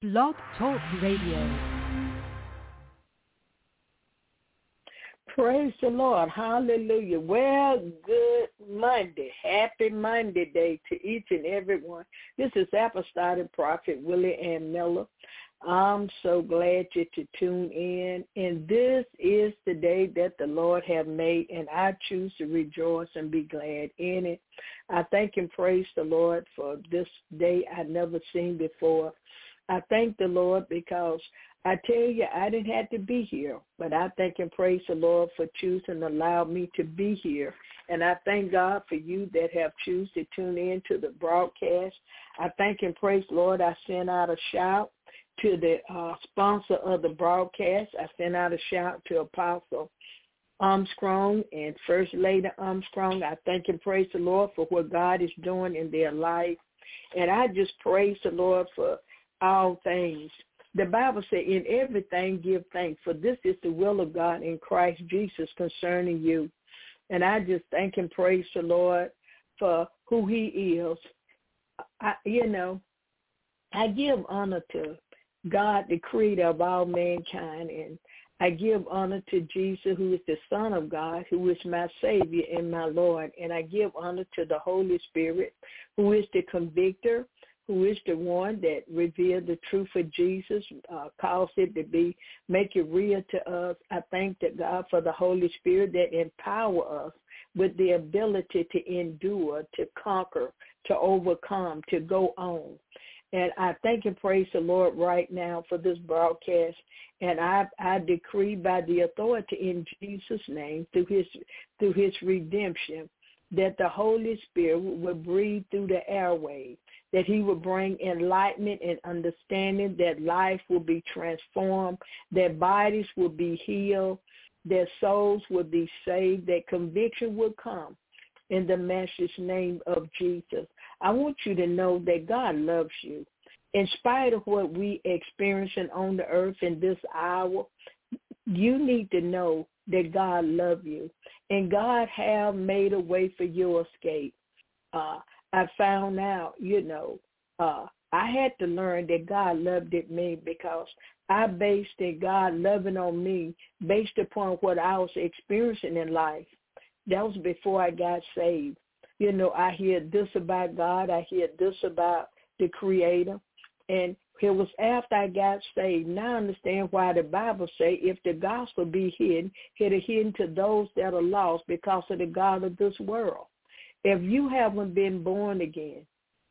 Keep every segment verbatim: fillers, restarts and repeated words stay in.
Blog Talk Radio. Praise the Lord. Hallelujah. Well, good Monday. Happy Monday day to each and every one. This is Apostolic Prophet Willie Ann Miller. I'm so glad you to tune in. And this is the day that the Lord have made, and I choose to rejoice and be glad in it. I thank and praise the Lord for this day I never seen before. I thank the Lord because I tell you, I didn't have to be here, but I thank and praise the Lord for choosing to allow me to be here. And I thank God for you that have chosen to tune in to the broadcast. I thank and praise the Lord. I sent out a shout to the uh, sponsor of the broadcast. I sent out a shout to Apostle Armstrong and First Lady Armstrong. I thank and praise the Lord for what God is doing in their life. And I just praise the Lord for all things. The Bible said, in everything give thanks, for this is the will of God in Christ Jesus concerning you. And I just thank and praise the Lord for who he is. I, you know, I give honor to God, the creator of all mankind, and I give honor to Jesus, who is the Son of God, who is my Savior and my Lord. And I give honor to the Holy Spirit, who is the convictor, who is the one that revealed the truth of Jesus, uh, calls it to be, make it real to us. I thank that God for the Holy Spirit that empower us with the ability to endure, to conquer, to overcome, to go on. And I thank and praise the Lord right now for this broadcast. And I, I decree by the authority in Jesus' name, through his through his redemption, that the Holy Spirit will breathe through the airwaves, that he will bring enlightenment and understanding, that life will be transformed, that bodies will be healed, that souls will be saved, that conviction will come in the Master's name of Jesus. I want you to know that God loves you. In spite of what we experiencing on the earth in this hour, you need to know that God loves you. And God have made a way for your escape. Uh, I found out, you know, uh, I had to learn that God loved it me because I based it, God loving on me based upon what I was experiencing in life. That was before I got saved. You know, I hear this about God. I hear this about the Creator. And it was after I got saved. Now I understand why the Bible say if the gospel be hidden, it is hidden to those that are lost because of the God of this world. If you haven't been born again,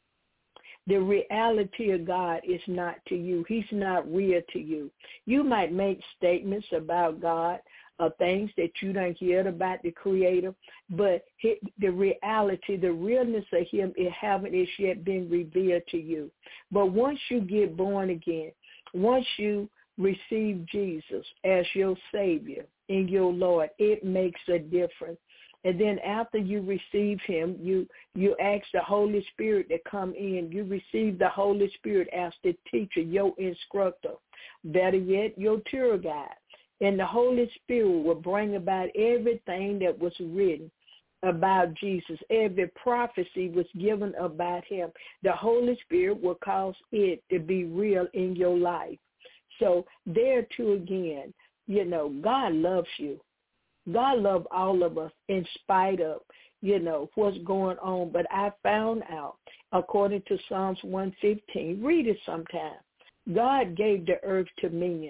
the reality of God is not to you. He's not real to you. You might make statements about God, or things that you don't hear about the Creator, but the reality, the realness of him, it haven't as yet been revealed to you. But once you get born again, once you receive Jesus as your Savior and your Lord, it makes a difference. And then after you receive him, you you ask the Holy Spirit to come in. You receive the Holy Spirit as the teacher, your instructor, better yet, your tour guide. And the Holy Spirit will bring about everything that was written about Jesus. Every prophecy was given about him. The Holy Spirit will cause it to be real in your life. So there too again, you know, God loves you. God loves all of us in spite of, you know, what's going on. But I found out, according to Psalms one fifteen, read it sometime, God gave the earth to men.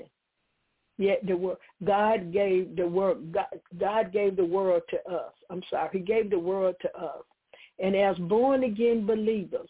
Yet the word God gave the world God, God gave the world to us. I'm sorry, he gave the world to us. And as born again believers,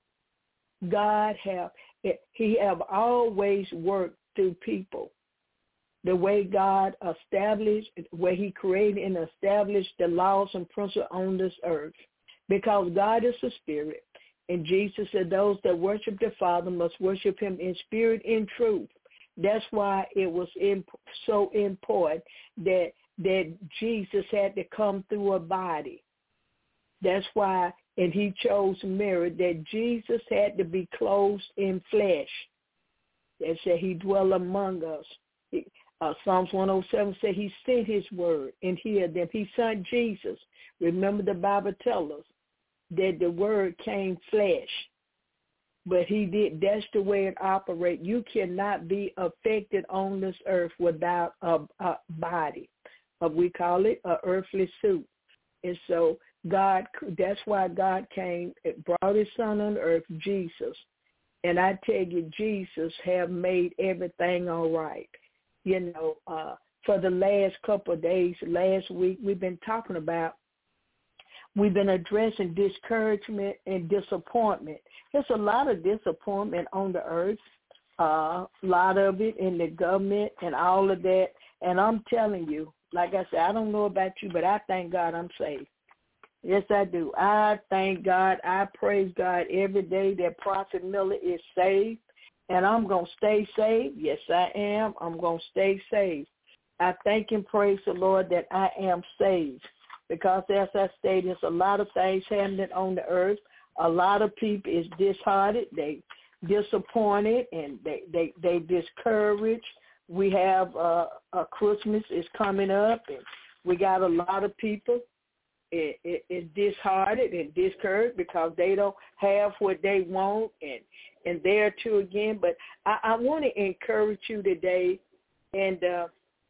God have he have always worked through people. The way God established, where he created and established the laws and principles on this earth. Because God is a spirit. And Jesus said those that worship the Father must worship him in spirit and truth. That's why it was imp- so important that that Jesus had to come through a body. That's why, and he chose Mary, that Jesus had to be clothed in flesh. That said he dwell among us. Uh, Psalms one oh seven said he sent his word and healed them. He sent Jesus. Remember the Bible tells us that the word came flesh. but he did. That's the way it operates. You cannot be affected on this earth without a, a body. Uh, we call it an earthly suit. And so God, that's why God came, brought his son on earth, Jesus. And I tell you, Jesus have made everything all right. You know, uh, for the last couple of days, last week, we've been talking about, we've been addressing discouragement and disappointment. There's a lot of disappointment on the earth, a uh, lot of it in the government and all of that. And I'm telling you, like I said, I don't know about you, but I thank God I'm saved. Yes, I do. I thank God. I praise God every day that Prophet Miller is saved, and I'm going to stay saved. Yes, I am. I'm going to stay saved. I thank and praise the Lord that I am saved, because as I stated, there's a lot of things happening on the earth. A lot of people is disheartened. They disappointed, and they, they, they discouraged. We have uh, a Christmas is coming up, and we got a lot of people It, it, it's disheartened and discouraged because they don't have what they want, and and there too again. But I, I want to encourage you today, and uh,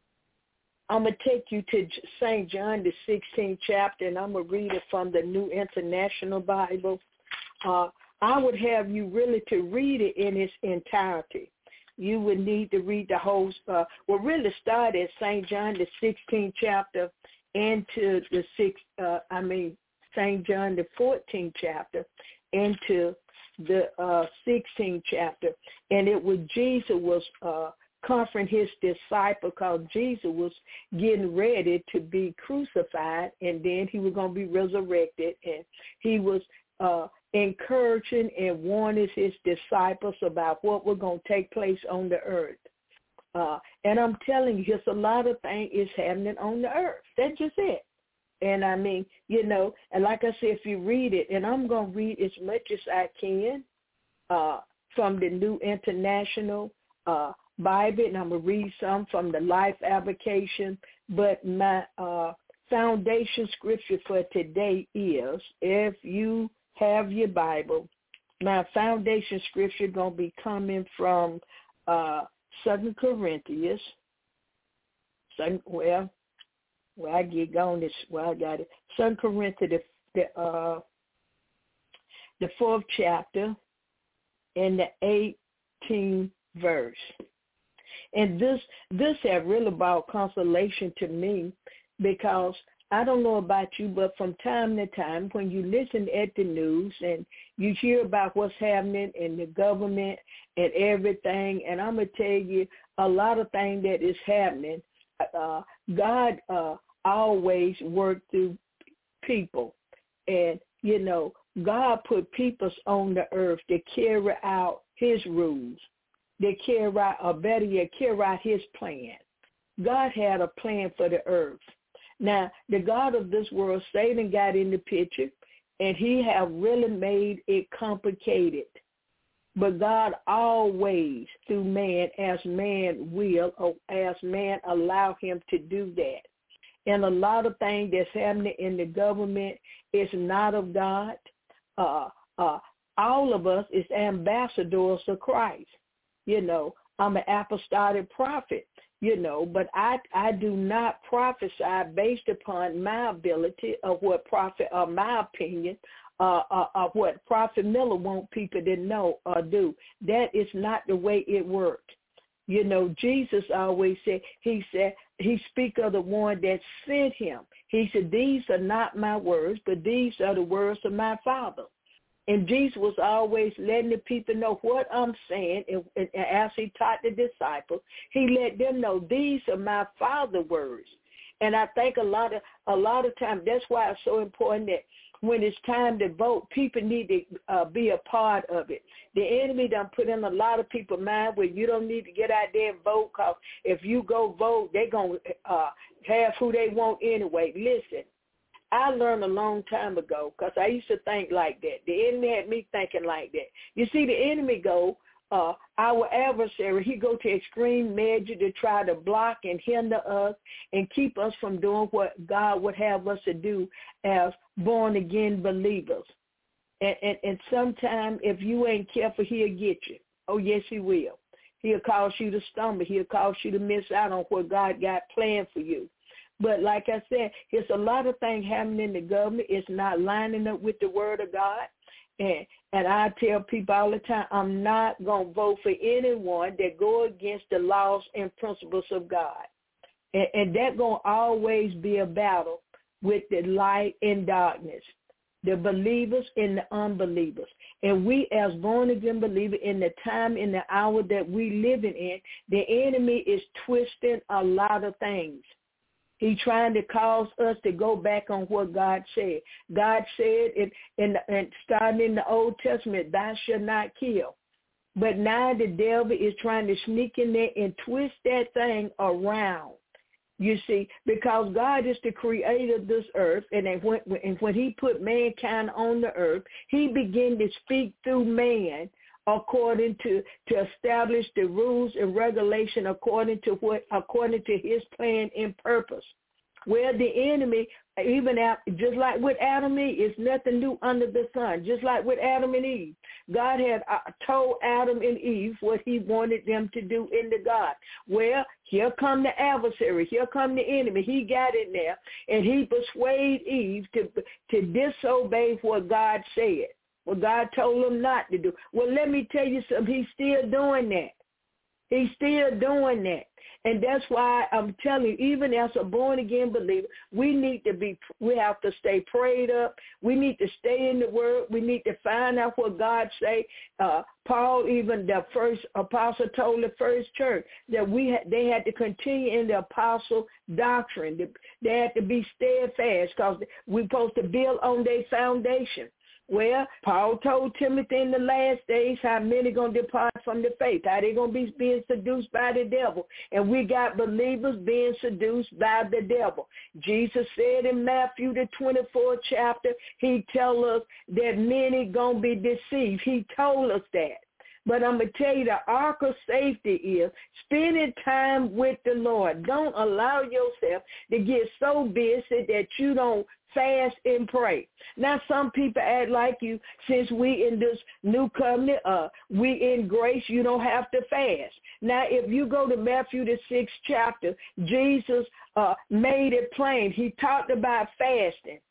I'm going to take you to Saint John, the sixteenth chapter, and I'm going to read it from the New International Bible. Uh, I would have you really to read it in its entirety. You would need to read the whole, uh, well, really start at Saint John, the sixteenth chapter, into the sixth, uh, I mean, Saint John, the fourteenth chapter, into the uh, sixteenth chapter. And it was Jesus was uh, comforting his disciple, because Jesus was getting ready to be crucified, and then he was going to be resurrected. And he was uh, encouraging and warning his disciples about what was going to take place on the earth. Uh, and I'm telling you, just a lot of things is happening on the earth. That's just it. And I mean, you know, and like I said, if you read it, and I'm going to read as much as I can uh, from the New International uh, Bible, and I'm going to read some from the Life Application. But my uh, foundation scripture for today is, if you have your Bible, my foundation scripture is going to be coming from uh, Second Corinthians, second, well, where I get going is where I got it. Second Corinthians, the, the, uh, the fourth chapter, and the eighteenth verse. And this this have really brought consolation to me, because I don't know about you, but from time to time when you listen at the news and you hear about what's happening in the government and everything, and I'm going to tell you a lot of things that is happening, uh, God uh, always worked through people. And, you know, God put peoples on the earth to carry out his rules, to carry out, or better yet, carry out his plan. God had a plan for the earth. Now, the God of this world, Satan, got in the picture, and he have really made it complicated. But God always, through man, as man will, or as man allow him to do that. And a lot of things that's happening in the government is not of God. Uh, uh, all of us is ambassadors of Christ. You know, I'm an apostolic prophet. You know, but I I do not prophesy based upon my ability of what prophet, or my opinion, uh, uh, of what Prophet Miller want people to know or do. That is not the way it worked. You know, Jesus always said, he said, he speak of the one that sent him. He said, these are not my words, but these are the words of my Father. And Jesus was always letting the people know what I'm saying. And, and, and as he taught the disciples, he let them know these are my Father's words. And I think a lot of a lot of times that's why it's so important that when it's time to vote, people need to uh, be a part of it. The enemy done put in a lot of people's mind where you don't need to get out there and vote, because if you go vote, they're going to uh, have who they want anyway. Listen. I learned a long time ago, because I used to think like that. The enemy had me thinking like that. You see, the enemy go, uh, our adversary, he go to extreme measure to try to block and hinder us and keep us from doing what God would have us to do as born-again believers. And, and, and sometime if you ain't careful, he'll get you. Oh, yes, he will. He'll cause you to stumble. He'll cause you to miss out on what God got planned for you. But like I said, there's a lot of things happening in the government. It's not lining up with the word of God. And and I tell people all the time, I'm not going to vote for anyone that go against the laws and principles of God. And, and that's going to always be a battle with the light and darkness, the believers and the unbelievers. And we as born-again believers in the time, in the hour that we living in, the enemy is twisting a lot of things. He's trying to cause us to go back on what God said. God said, in, in, in, starting in the Old Testament, thou shalt not kill. But now the devil is trying to sneak in there and twist that thing around. You see, because God is the creator of this earth, and when, and when he put mankind on the earth, he began to speak through man according to, to establish the rules and regulation according to what according to his plan and purpose. Where the enemy, even after, just like with Adam and Eve, it's nothing new under the sun. Just like with Adam and Eve, God had uh, told Adam and Eve what he wanted them to do in the garden. Well, here come the adversary. Here come the enemy. He got in there, and he persuaded Eve to to disobey what God said. What God told him not to do. Well, let me tell you something. He's still doing that. He's still doing that. And that's why I'm telling you, even as a born-again believer, we need to be, we have to stay prayed up. We need to stay in the Word. We need to find out what God say. Uh, Paul, even the first apostle, told the first church that we had, they had to continue in the apostle doctrine. They had to be steadfast because we're supposed to build on their foundation. Well, Paul told Timothy in the last days how many going to depart from the faith, how they going to be being seduced by the devil. And we got believers being seduced by the devil. Jesus said in Matthew the twenty-fourth chapter, he tell us that many going to be deceived. He told us that. But I'm going to tell you, the ark of safety is spending time with the Lord. Don't allow yourself to get so busy that you don't fast and pray. Now, some people act like you, since we in this new covenant, uh, we in grace, you don't have to fast. Now, if you go to Matthew the sixth chapter, Jesus uh, made it plain. He talked about fasting.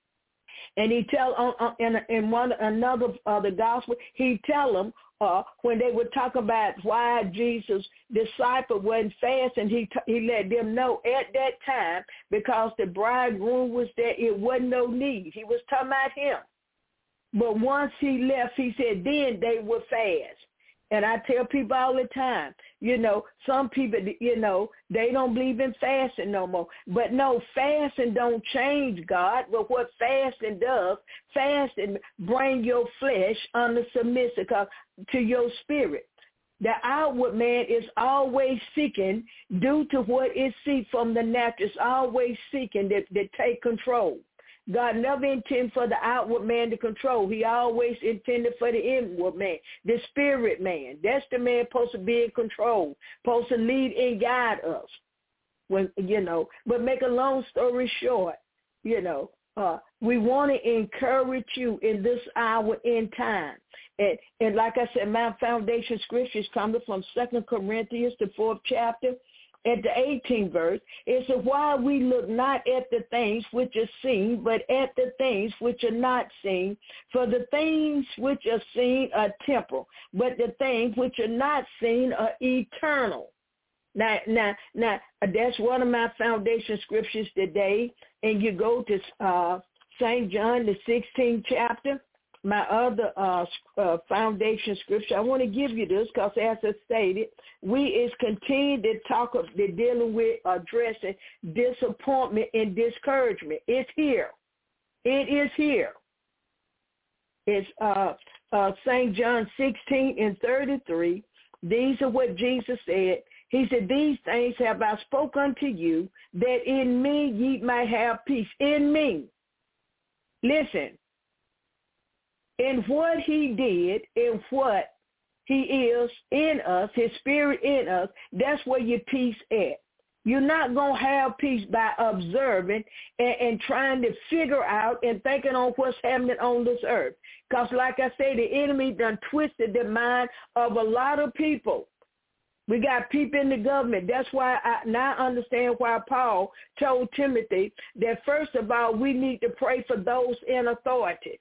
And he tell on, on in, in one another uh, the gospel, he tell them uh, when they would talk about why Jesus' disciple wasn't fasting, he t- he let them know at that time because the bridegroom was there, it wasn't no need. He was talking about him. But once he left, he said then they would fast. And I tell people all the time, you know, some people, you know, they don't believe in fasting no more. But no, fasting don't change God. But what fasting does, fasting bring your flesh under submission to your spirit. The outward man is always seeking, due to what it seeks from the natural, it's always seeking to, to take control. God never intended for the outward man to control. He always intended for the inward man, the spirit man. That's the man supposed to be in control, supposed to lead and guide us. When you know, but make a long story short, you know, uh, we want to encourage you in this hour in time. And, and like I said, my foundation scriptures coming from Second Corinthians, the fourth chapter. At the eighteenth verse, it says, why we look not at the things which are seen, but at the things which are not seen. For the things which are seen are temporal, but the things which are not seen are eternal. Now, now, now, that's one of my foundation scriptures today. And you go to uh, Saint John, the sixteenth chapter. My other uh, uh, foundation scripture, I want to give you this because, as I stated, we is continuing to talk of the dealing with addressing disappointment and discouragement. It's here. It is here. It's uh, uh, Saint John sixteen and thirty-three. These are what Jesus said. He said, these things have I spoken unto you, that in me ye might have peace. In me. Listen. In what he did, in what he is in us, his spirit in us, that's where your peace at. You're not going to have peace by observing and, and trying to figure out and thinking on what's happening on this earth. Because like I say, the enemy done twisted the mind of a lot of people. We got people in the government. That's why I now understand why Paul told Timothy that first of all, we need to pray for those in authority.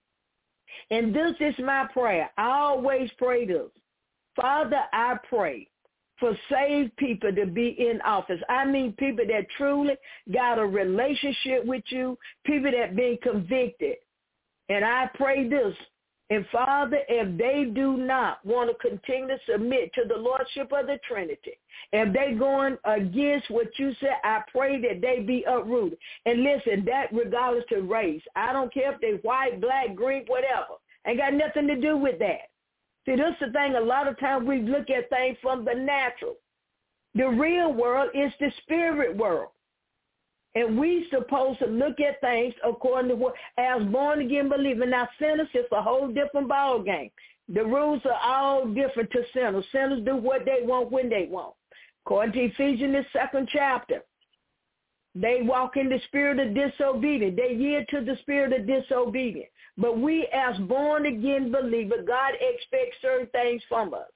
And this is my prayer. I always pray this. Father, I pray for saved people to be in office. I mean people that truly got a relationship with you, people that been convicted. And I pray this. And Father, if they do not want to continue to submit to the Lordship of the Trinity, if they going against what you said, I pray that they be uprooted. And listen, that regardless to race. I don't care if they white, black, green, whatever. Ain't got nothing to do with that. See, this is the thing. A lot of times we look at things from the natural. The real world is the spirit world. And we supposed to look at things according to what, as born-again believer. Now, sinners is a whole different ball game. The rules are all different to sinners. Sinners do what they want when they want. According to Ephesians, the second chapter, they walk in the spirit of disobedience. They yield to the spirit of disobedience. But we, as born-again believers, God expects certain things from us.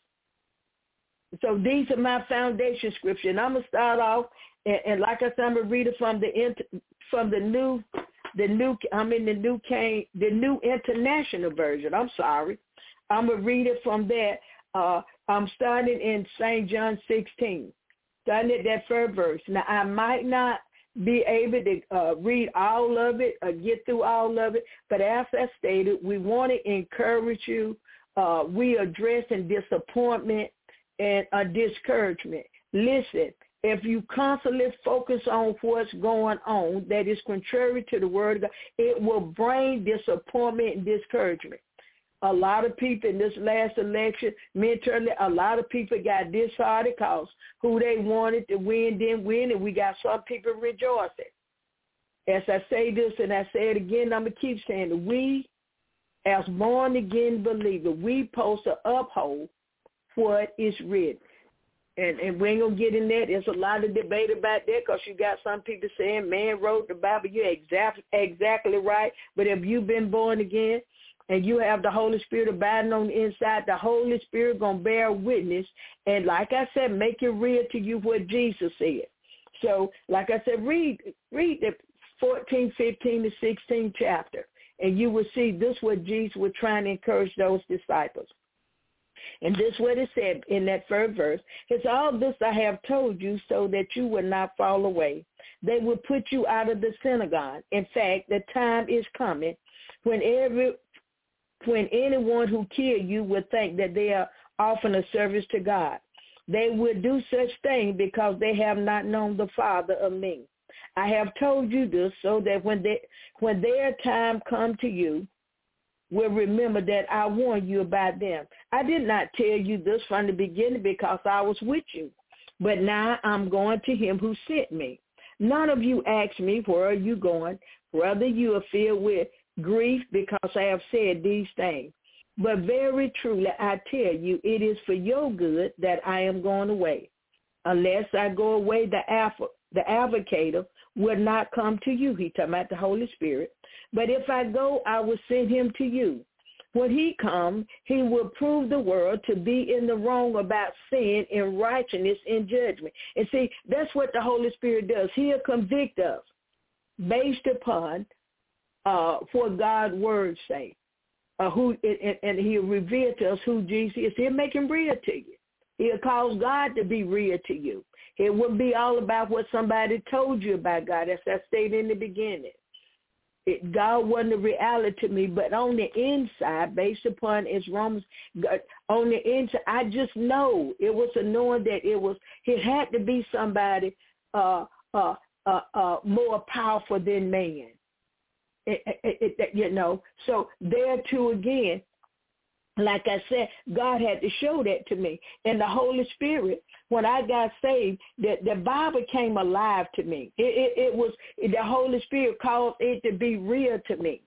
So these are my foundation scripture. And I'm going to start off. And, and like I said, I'm gonna read it from the from the new, the new. I'm in the new King, the new international version. I'm sorry. I'm gonna read it from there. Uh, I'm starting in Saint John sixteen, starting at that first verse. Now I might not be able to uh, read all of it or get through all of it, but as I stated, we want to encourage you. Uh, we addressing disappointment and a discouragement. Listen. If you constantly focus on what's going on that is contrary to the word of God, it will bring disappointment and discouragement. A lot of people in this last election, mentally, a lot of people got disheartened because who they wanted to win didn't win, and we got some people rejoicing. As I say this, and I say it again, I'm going to keep saying it, we, as born-again believers, we supposed to uphold what is written. And, and we ain't going to get in that. There's a lot of debate about that because you got some people saying man wrote the Bible. You're exactly, exactly right. But if you've been born again and you have the Holy Spirit abiding on the inside, the Holy Spirit going to bear witness. And like I said, make it real to you what Jesus said. So like I said, read read the fourteen, fifteen to sixteen chapter, and you will see this what Jesus was trying to encourage those disciples. And this is what it said in that first verse. It's all this I have told you so that you will not fall away. They will put you out of the synagogue. In fact, the time is coming when every when anyone who kills you will think that they are offering a service to God. They will do such things because they have not known the Father of me. I have told you this so that when they when their time comes to you, will remember that I warned you about them. I did not tell you this from the beginning because I was with you. But now I'm going to him who sent me. None of you asked me, where are you going? Rather, you are filled with grief because I have said these things. But very truly, I tell you, it is for your good that I am going away. Unless I go away, the alpha, the advocator will not come to you. He talking about the Holy Spirit. But if I go, I will send him to you. When he comes, he will prove the world to be in the wrong about sin and righteousness and judgment. And see, that's what the Holy Spirit does. He'll convict us based upon uh, what God's word say. Uh, who and, and he'll reveal to us who Jesus is. He'll make him real to you. He'll cause God to be real to you. It wouldn't be all about what somebody told you about God, as I stated in the beginning. It, God wasn't a reality to me, but on the inside, based upon his Romans, God, on the inside, I just know it was a knowing that it was. It had to be somebody uh, uh, uh, uh, more powerful than man. It, it, it, you know, so there too again, like I said, God had to show that to me. And the Holy Spirit, when I got saved, the, the Bible came alive to me. It, it, it was, the Holy Spirit caused it to be real to me.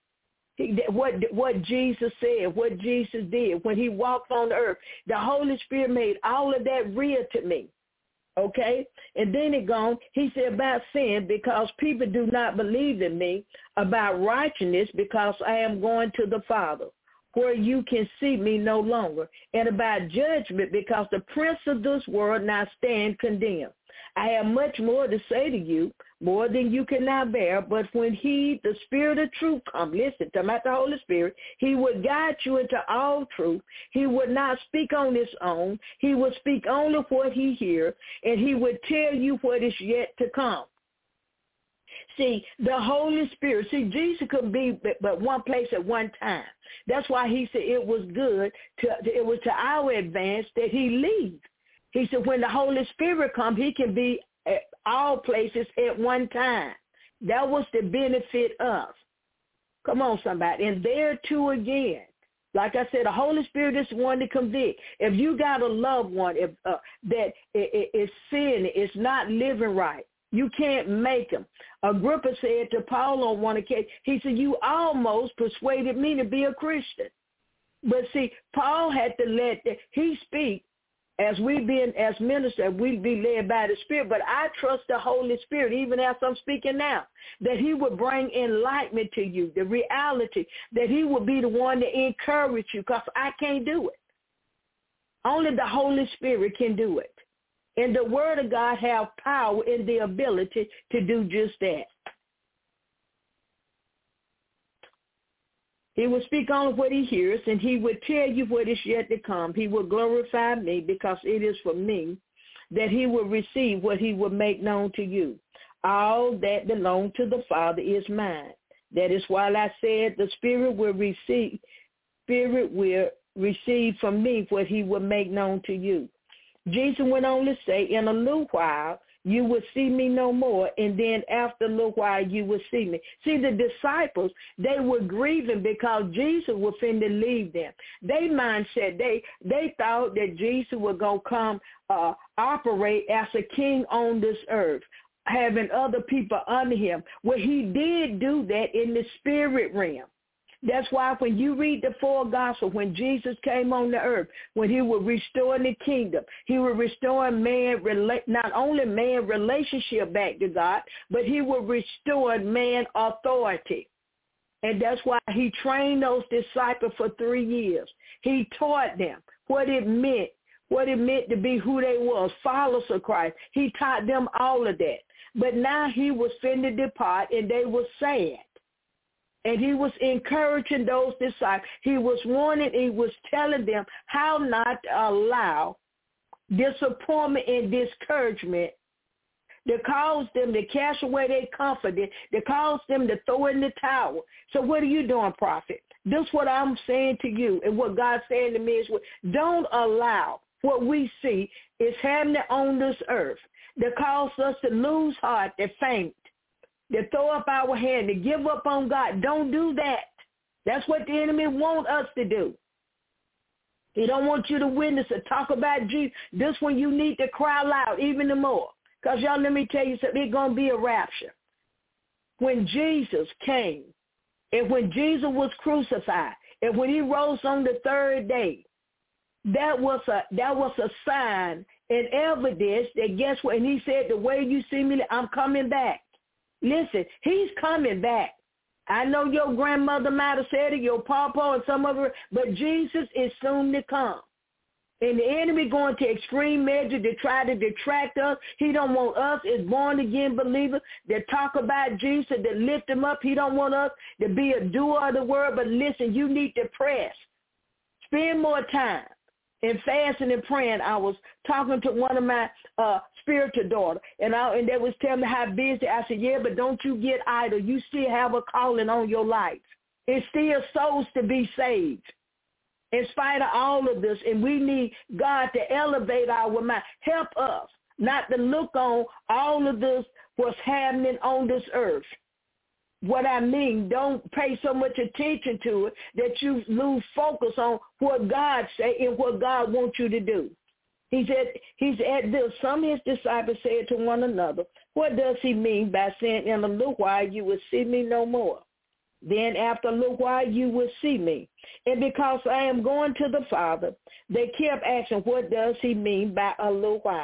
What, what Jesus said, what Jesus did when he walked on the earth, the Holy Spirit made all of that real to me. Okay? And then it gone, he said about sin, because people do not believe in me, about righteousness, because I am going to the Father, where you can see me no longer, and about judgment, because the prince of this world now stand condemned. I have much more to say to you, more than you can now bear, but when he, the Spirit of truth, come, listen, talking about the Holy Spirit, he would guide you into all truth. He would not speak on his own. He would speak only what he hears, and he would tell you what is yet to come. See, the Holy Spirit, see, Jesus could be but one place at one time. That's why he said it was good, to, it was to our advance that he leave. He said when the Holy Spirit comes, he can be at all places at one time. That was the benefit of. Come on, somebody. And there too again, like I said, the Holy Spirit is the one to convict. If you got a loved one if, uh, that is sin, is not living right, you can't make them. Agrippa said to Paul on one occasion, he said, you almost persuaded me to be a Christian. But see, Paul had to let, the, he speak, as we being, as ministers, we be led by the Spirit, but I trust the Holy Spirit, even as I'm speaking now, that he would bring enlightenment to you, the reality, that he would be the one to encourage you, because I can't do it. Only the Holy Spirit can do it. And the Word of God have power and the ability to do just that. He will speak only what he hears, and he will tell you what is yet to come. He will glorify me, because it is for me that he will receive what he will make known to you. All that belongs to the Father is mine. That is why I said the Spirit will receive, Spirit will receive from me what he will make known to you. Jesus went on to say, in a little while, you will see me no more, and then after a little while, you will see me. See, the disciples, they were grieving because Jesus was finna leave them. They mindset, they they thought that Jesus was going to come uh, operate as a king on this earth, having other people under him. Well, he did do that in the spirit realm. That's why when you read the four Gospels, when Jesus came on the earth, when he was restoring the kingdom, he was restoring man, not only man relationship back to God, but he was restoring man authority. And that's why he trained those disciples for three years. He taught them what it meant, what it meant to be who they was, followers of Christ. He taught them all of that. But now he was finna depart, and they were sad. And he was encouraging those disciples. He was warning, he was telling them how not to allow disappointment and discouragement to cause them to cast away their confidence, to cause them to throw in the towel. So what are you doing, prophet? This is what I'm saying to you, and what God's saying to me is, don't allow what we see is happening on this earth that cause us to lose heart, to faint, to throw up our hand, to give up on God. Don't do that. That's what the enemy wants us to do. He don't want you to witness or talk about Jesus. This one you need to cry loud even the more. Because, y'all, let me tell you something. It's going to be a rapture. When Jesus came, and when Jesus was crucified, and when he rose on the third day, that was a that was a sign and evidence that, guess what? And he said, the way you see me, I'm coming back. Listen, he's coming back. I know your grandmother might have said it, your papa and some other, but Jesus is soon to come. And the enemy going to extreme measure to try to detract us. He don't want us as born-again believers that talk about Jesus, that lift him up. He don't want us to be a doer of the word. But listen, you need to press. Spend more time in fasting and praying. I was talking to one of my uh, spiritual daughters, and, I, and they was telling me how busy. I said, yeah, but don't you get idle. You still have a calling on your life. It's still souls to be saved. In spite of all of this, and we need God to elevate our mind. Help us not to look on all of this, what's happening on this earth. What I mean, don't pay so much attention to it that you lose focus on what God say and what God wants you to do. He said, he said this, some of his disciples said to one another, what does he mean by saying, in a little while you will see me no more? Then after a little while you will see me. And because I am going to the Father, they kept asking, what does he mean by a little while?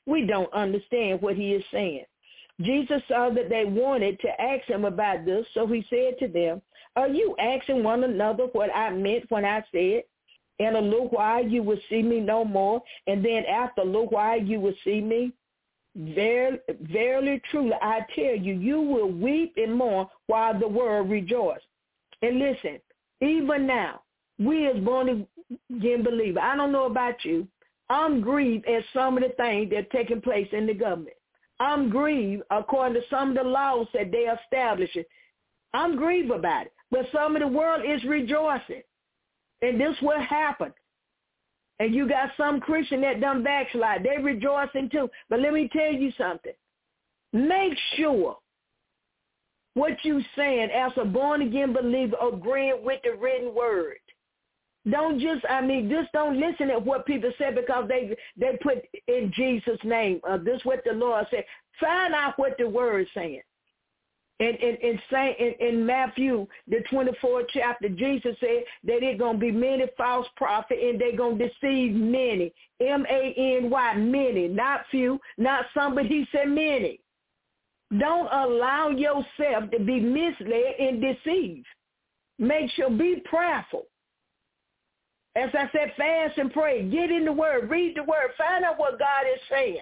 We don't understand what he is saying. Jesus saw that they wanted to ask him about this, so he said to them, are you asking one another what I meant when I said, in a little while you will see me no more, and then after a little while you will see me? Verily, verily, truly, I tell you, you will weep and mourn while the world rejoices. And listen, even now, we as born-again believers, I don't know about you, I'm grieved at some of the things that are taking place in the government. I'm grieved according to some of the laws that they are establishing. I'm grieved about it. But some of the world is rejoicing. And this will happen. And you got some Christian that done backslide. They're rejoicing too. But let me tell you something. Make sure what you saying as a born-again believer agreeing with the written word. Don't just, I mean, just don't listen to what people say because they they put in Jesus' name. Uh, this is what the Lord said. Find out what the word is saying. In, in, in, in, in Matthew, the twenty-fourth chapter, Jesus said that there's going to be many false prophets and they're going to deceive many. M A N Y, many, not few, not some, but he said many. Don't allow yourself to be misled and deceived. Make sure, be prayerful. As I said, fast and pray. Get in the word. Read the word. Find out what God is saying.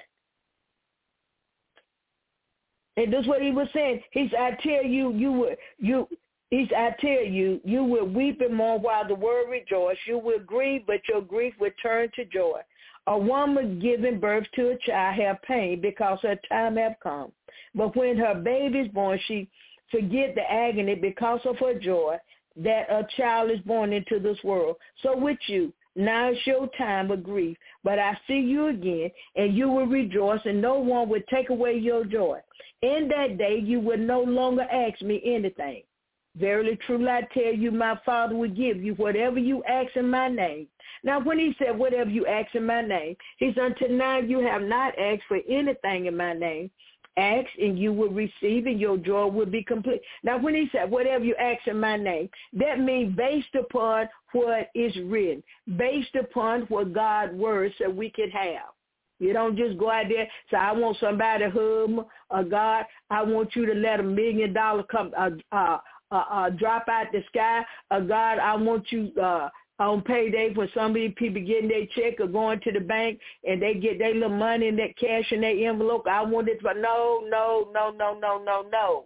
And this is what he was saying. He said, I tell you, you will, you, he said, I tell you, you will weep and mourn while the world rejoice. You will grieve, but your grief will turn to joy. A woman giving birth to a child have pain because her time have come. But when her baby is born, she forget the agony because of her joy that a child is born into this world. So with you, now is your time of grief. But I see you again, and you will rejoice, and no one will take away your joy. In that day, you will no longer ask me anything. Verily, truly, I tell you, my Father will give you whatever you ask in my name. Now, when he said whatever you ask in my name, he said, until now you have not asked for anything in my name. Ask and you will receive and your joy will be complete. Now, when he said, whatever you ask in my name, that means based upon what is written, based upon what God's word said we could have. You don't just go out there and say, I want somebody to hug me, or God, I want you to let a million dollars come uh, uh, uh, uh, drop out the sky, or God, I want you uh, on payday when some of these people getting their check or going to the bank and they get their little money and that cash in their envelope. I want it for no, no, no, no, no, no, no.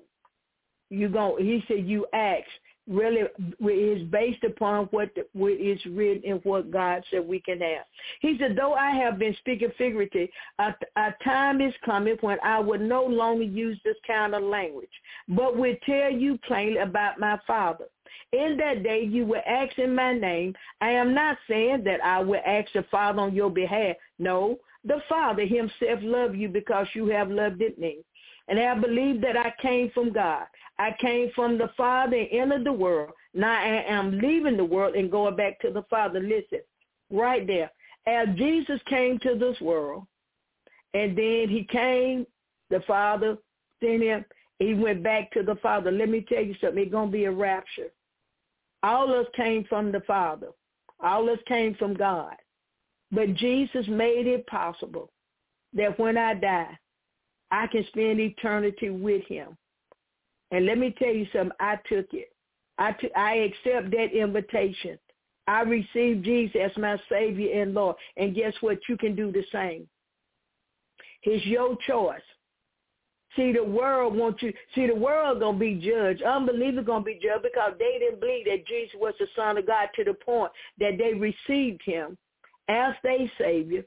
You go. He said you ask. Really is based upon what, the, what is written and what God said we can have. He said, though I have been speaking figuratively, a, a time is coming when I will no longer use this kind of language, but will tell you plainly about my Father. In that day you will ask in my name. I am not saying that I will ask the Father on your behalf. No, the Father himself loved you because you have loved me. And I believe that I came from God. I came from the Father and entered the world. Now I am leaving the world and going back to the Father. Listen, right there. As Jesus came to this world, and then he came, the Father sent him, he went back to the Father. Let me tell you something. It's going to be a rapture. All of us came from the Father. All of us came from God. But Jesus made it possible that when I die, I can spend eternity with him. And let me tell you something, I took it. I, t- I accept that invitation. I received Jesus as my Savior and Lord. And guess what? You can do the same. It's your choice. See, the world wants you. See, the world going to be judged. Unbelievers going to be judged because they didn't believe that Jesus was the Son of God to the point that they received him as their Savior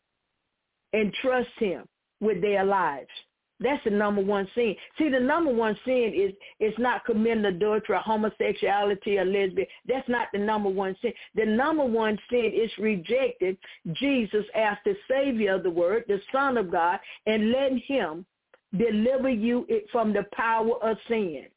and trust him with their lives. That's the number one sin. See, the number one sin is is not committing adultery or homosexuality or lesbian. That's not the number one sin. The number one sin is rejecting Jesus as the Savior of the world, the Son of God, and letting him deliver you from the power of sin.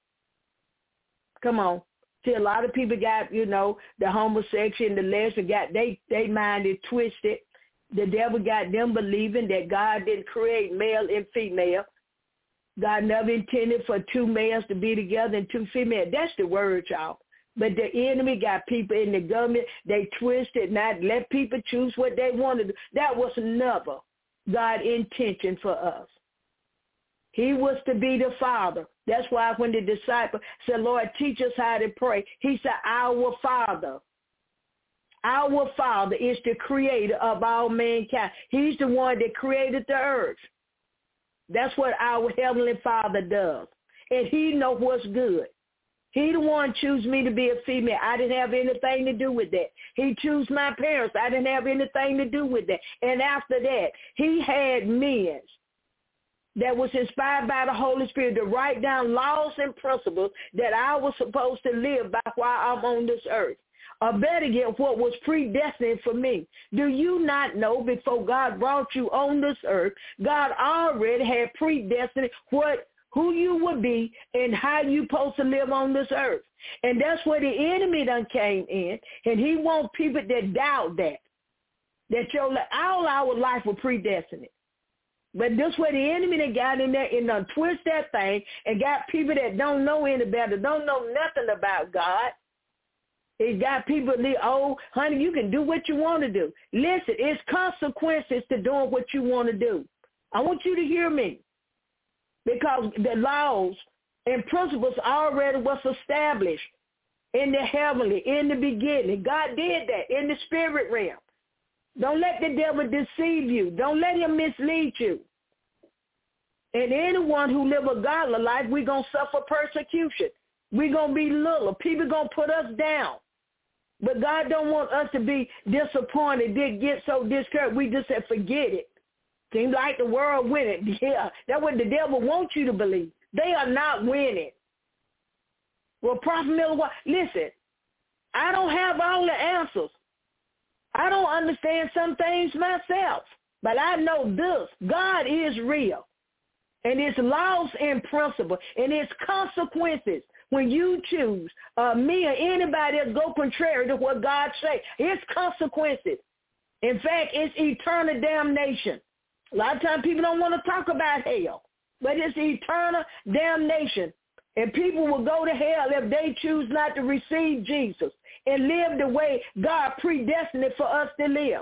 Come on. See, a lot of people got, you know, the homosexual and the lesbian got they they mind is twisted. The devil got them believing that God didn't create male and female. God never intended for two males to be together and two females. That's the word, y'all. But the enemy got people in the government. They twisted, not let people choose what they wanted. That was never, God's intention for us. He was to be the Father. That's why when the disciple said, Lord, teach us how to pray, he said, our Father. Our Father is the creator of all mankind. He's the one that created the earth. That's what our Heavenly Father does. And he knows what's good. He the one choose me to be a female. I didn't have anything to do with that. He chose my parents. I didn't have anything to do with that. And after that, he had men that was inspired by the Holy Spirit to write down laws and principles that I was supposed to live by while I'm on this earth. Or better yet, what was predestined for me. Do you not know before God brought you on this earth, God already had predestined what who you would be and how you supposed to live on this earth? And that's where the enemy done came in, and he wants people that doubt that, that your all our life was predestined. But this way the enemy that got in there and done twist that thing and got people that don't know any better, don't know nothing about God. It got people that, oh, honey, you can do what you want to do. Listen, it's consequences to doing what you want to do. I want you to hear me. Because the laws and principles already was established in the heavenly, in the beginning. God did that in the spirit realm. Don't let the devil deceive you. Don't let him mislead you. And anyone who live a godly life, we're going to suffer persecution. We're going to be little. People going to put us down. But God don't want us to be disappointed, did get so discouraged. We just said, forget it. Seems like the world winning. Yeah, that's what the devil wants you to believe. They are not winning. Well, Prophet Miller, listen, I don't have all the answers. I don't understand some things myself. But I know this. God is real. And it's laws and principles. And it's consequences when you choose uh, me or anybody else go contrary to what God say. It's consequences. In fact, it's eternal damnation. A lot of times people don't want to talk about hell, but it's eternal damnation. And people will go to hell if they choose not to receive Jesus and live the way God predestined for us to live.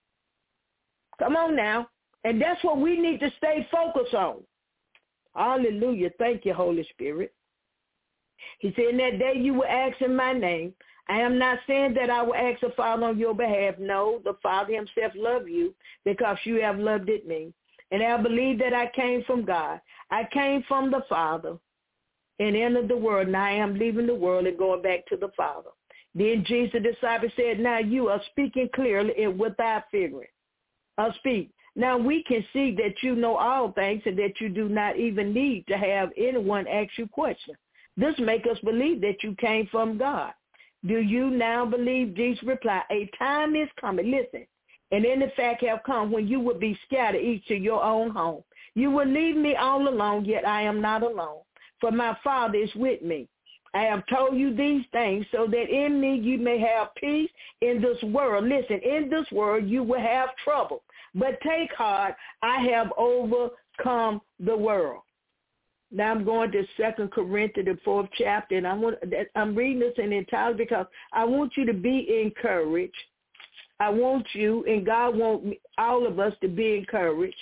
Come on now. And that's what we need to stay focused on. Hallelujah. Thank you, Holy Spirit. He said, in that day you will ask in my name. I am not saying that I will ask the Father on your behalf. No, the Father himself loved you because you have loved it me. And I believe that I came from God. I came from the Father and entered the world. Now I am leaving the world and going back to the Father. Then Jesus, the disciple, said, now you are speaking clearly and without figuring. I'll speak. Now we can see that you know all things and that you do not even need to have anyone ask you questions. This makes us believe that you came from God. Do you now believe? Jesus replied, a time is coming, listen, and in the fact have come when you will be scattered each to your own home. You will leave me all alone, yet I am not alone, for my Father is with me. I have told you these things so that in me you may have peace in this world. Listen, in this world you will have trouble, but take heart, I have overcome the world. Now I'm going to Second Corinthians, the fourth chapter, and I want, I'm reading this in entirety because I want you to be encouraged. I want you, and God wants all of us to be encouraged.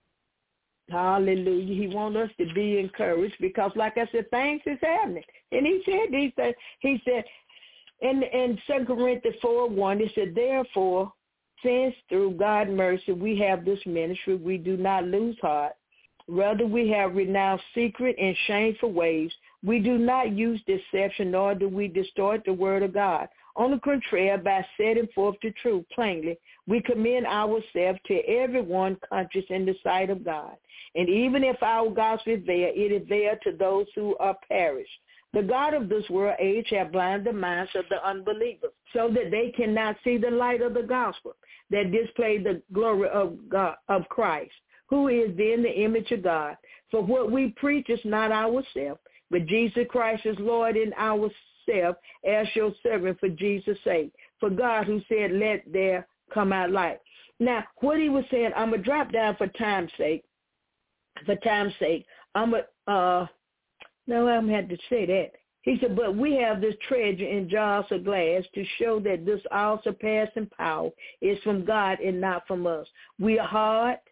Hallelujah. He wants us to be encouraged because, like I said, things is happening. And he said these things. He said in, in Second Corinthians four one, he said, therefore, since through God's mercy we have this ministry, we do not lose heart. Rather, we have renounced secret and shameful ways. We do not use deception, nor do we distort the word of God. On the contrary, by setting forth the truth plainly, we commend ourselves to everyone conscious in the sight of God. And even if our gospel is veiled, it is veiled to those who are perished. The God of this world age have blinded the minds of the unbelievers, so that they cannot see the light of the gospel that displays the glory of God, of Christ, who is then the image of God. For what we preach is not ourselves, but Jesus Christ is Lord in ourselves as your servant for Jesus' sake. For God who said, let there come out light. Now, what he was saying, I'm going to drop down for time's sake. For time's sake, I'm going to, uh, no, I'm going to have to say that. He said, but we have this treasure in jars of glass to show that this all-surpassing power is from God and not from us. We are hard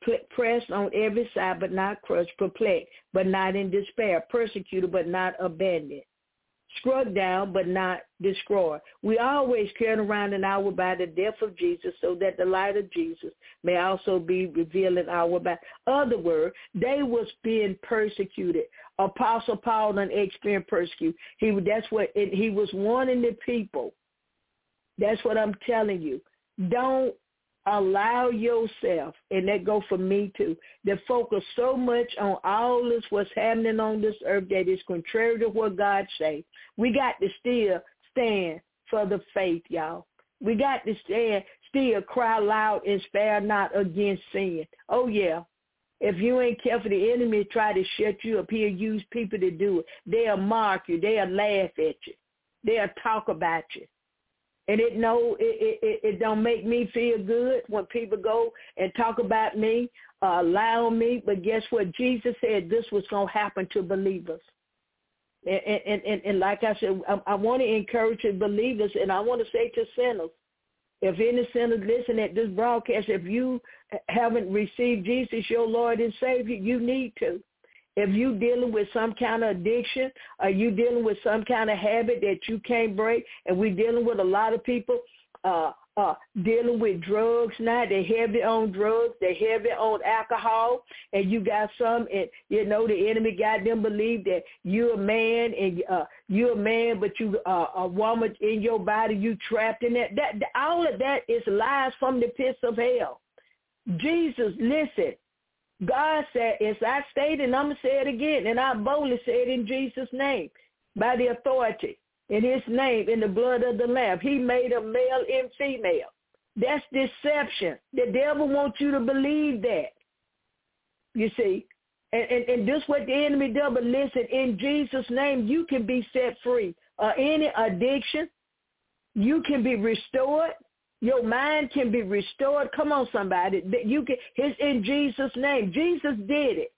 pressed on every side, but not crushed, perplexed, but not in despair, persecuted, but not abandoned, struck down, but not destroyed. We always carry around an hour by the death of Jesus, so that the light of Jesus may also be revealed in our body. Other words, they was being persecuted. Apostle Paul done experienced persecution. He that's what it, he was warning the people. That's what I'm telling you. Don't allow yourself, and that go for me too, to focus so much on all this what's happening on this earth that is contrary to what God say. We got to still stand for the faith, y'all. We got to stand, still cry loud and spare not against sin. Oh, yeah. If you ain't careful, the enemy try to shut you up. He'll use people to do it. They'll mark you. They'll laugh at you. They'll talk about you. And it no, it, it, it don't make me feel good when people go and talk about me, uh, lie on me. But guess what? Jesus said this was going to happen to believers. And, and, and, and like I said, I, I want to encourage the believers, and I want to say to sinners, if any sinners listen at this broadcast, if you haven't received Jesus, your Lord and Savior, you need to. If you dealing with some kind of addiction, or you dealing with some kind of habit that you can't break, and we're dealing with a lot of people uh, uh, dealing with drugs now. They're heavy on drugs. They're heavy on alcohol. And you got some, and you know, the enemy got them believe that you're a man, and uh, you're a man, but you uh, a woman in your body, you trapped in that. That all of that is lies from the pits of hell. Jesus, listen. God said, as I stated, and I'm going to say it again, and I boldly say it in Jesus' name, by the authority, in his name, in the blood of the Lamb. He made a male and female. That's deception. The devil wants you to believe that, you see. And, and, and this is what the enemy does, but listen, in Jesus' name, you can be set free. Uh, any addiction, you can be restored. Your mind can be restored. Come on, somebody. You can. It's in Jesus' name. Jesus did it.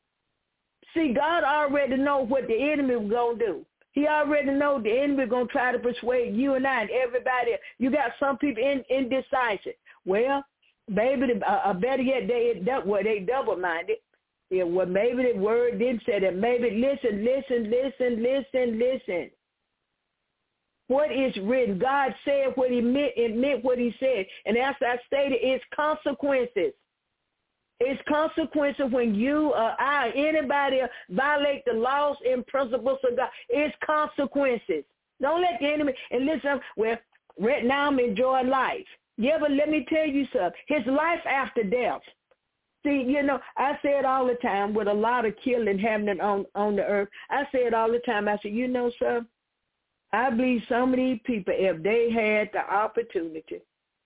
See, God already knows what the enemy was going to do. He already knows the enemy is going to try to persuade you and I and everybody. You got some people in, indecisive. Well, maybe, the, uh, better yet, they, well, they double-minded. Yeah, well, maybe the word didn't say that. Maybe, listen, listen, listen, listen, listen. What is written, God said what he meant, it meant what he said. And as I stated, it's consequences. It's consequences when you or I, anybody violate the laws and principles of God. It's consequences. Don't let the enemy, and listen, well, right now I'm enjoying life. Yeah, but let me tell you something. His life after death. See, you know, I say it all the time with a lot of killing happening on, on the earth. I say it all the time. I say, you know, sir, I believe some of these people, if they had the opportunity,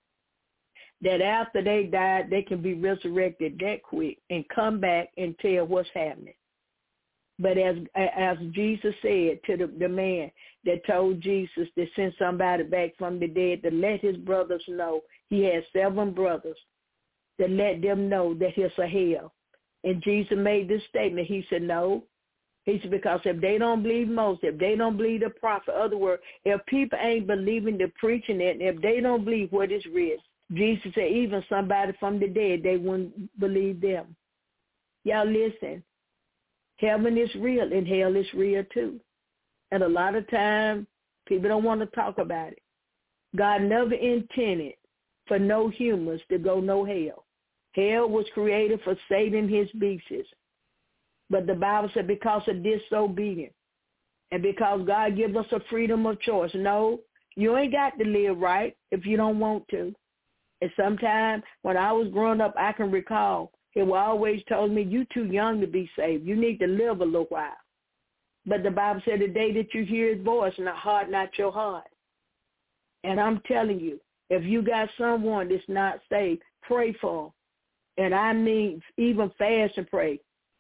that after they died, they can be resurrected that quick and come back and tell what's happening. But as as Jesus said to the, the man that told Jesus to send somebody back from the dead to let his brothers know, he had seven brothers, to let them know that it's a hell. And Jesus made this statement. He said, no. He said, because if they don't believe Moses, if they don't believe the prophet, in other words, if people ain't believing the preaching it, if they don't believe what is written, Jesus said even somebody from the dead, they wouldn't believe them. Y'all listen. Heaven is real and hell is real too. And a lot of times people don't want to talk about it. God never intended for no humans to go no hell. Hell was created for Satan and his beasts. But the Bible said because of disobedience and because God gives us a freedom of choice. No, you ain't got to live right if you don't want to. And sometimes when I was growing up, I can recall he always told me, you too young to be saved. You need to live a little while. But the Bible said the day that you hear his voice, and harden not your heart. And I'm telling you, if you got someone that's not saved, pray for them. And I mean even fast and pray.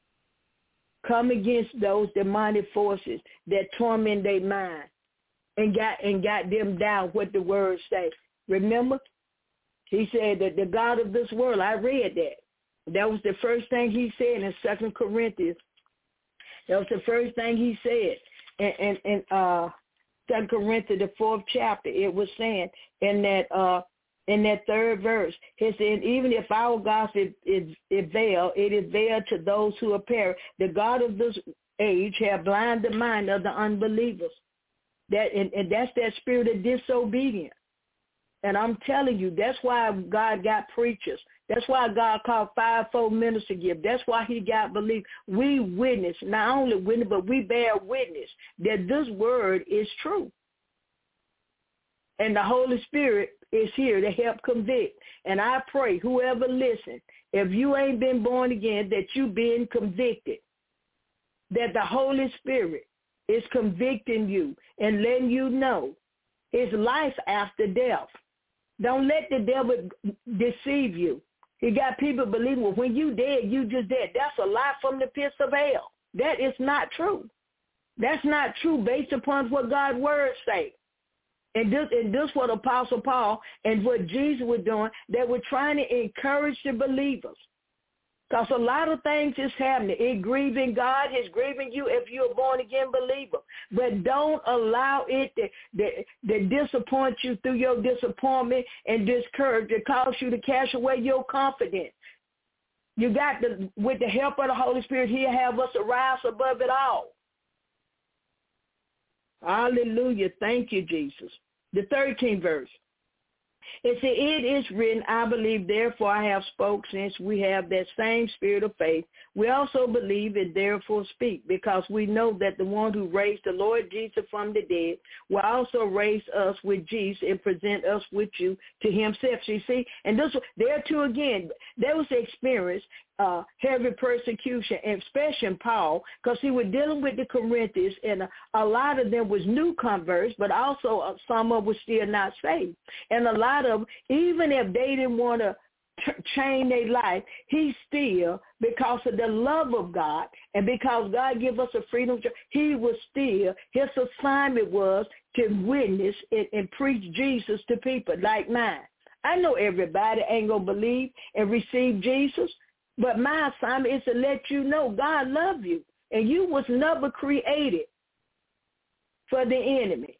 Come against those demonic forces that torment their mind and got and got them down what the word says. Remember, he said that the God of this world, I read that. That was the first thing he said in Second Corinthians. That was the first thing he said. And in, in, in uh, Second Corinthians, the fourth chapter, it was saying in that uh, in that third verse. He said, even if our gospel is, is, is veiled, it is veiled to those who are perished. The God of this age have blinded the mind of the unbelievers. That and, and that's that spirit of disobedience. And I'm telling you, that's why God got preachers. That's why God called fivefold ministry gift. That's why he got belief. We witness, not only witness, but we bear witness that this word is true. And the Holy Spirit is here to help convict. And I pray, whoever listens, if you ain't been born again, that you been convicted. That the Holy Spirit is convicting you and letting you know it's life after death. Don't let the devil deceive you. He got people believing, well, when you dead, you just dead. That's a lie from the pits of hell. That is not true. That's not true based upon what God's word say. And this, and this what Apostle Paul and what Jesus was doing, they were trying to encourage the believers. Because a lot of things is happening. It's grieving God. It's grieving you if you're a born-again believer. But don't allow it to, to, to disappoint you through your disappointment and discourage to cause you to cast away your confidence. You got to, with the help of the Holy Spirit, he'll have us arise above it all. Hallelujah. Thank you, Jesus. The thirteenth verse. It said, it is written, I believe, therefore I have spoke, since we have that same spirit of faith. We also believe and therefore speak, because we know that the one who raised the Lord Jesus from the dead will also raise us with Jesus and present us with you to himself. So you see, and this, there too again, there was experience, uh, heavy persecution, and especially in Paul, because he was dealing with the Corinthians, and a, a lot of them was new converts, but also uh, some of them were still not saved. And a lot of them, even if they didn't want to change their life, he still, because of the love of God and because God give us a freedom, he was still, his assignment was to witness and, and preach Jesus to people like mine. I know everybody ain't going to believe and receive Jesus, but my assignment is to let you know God love you, and you was never created for the enemy.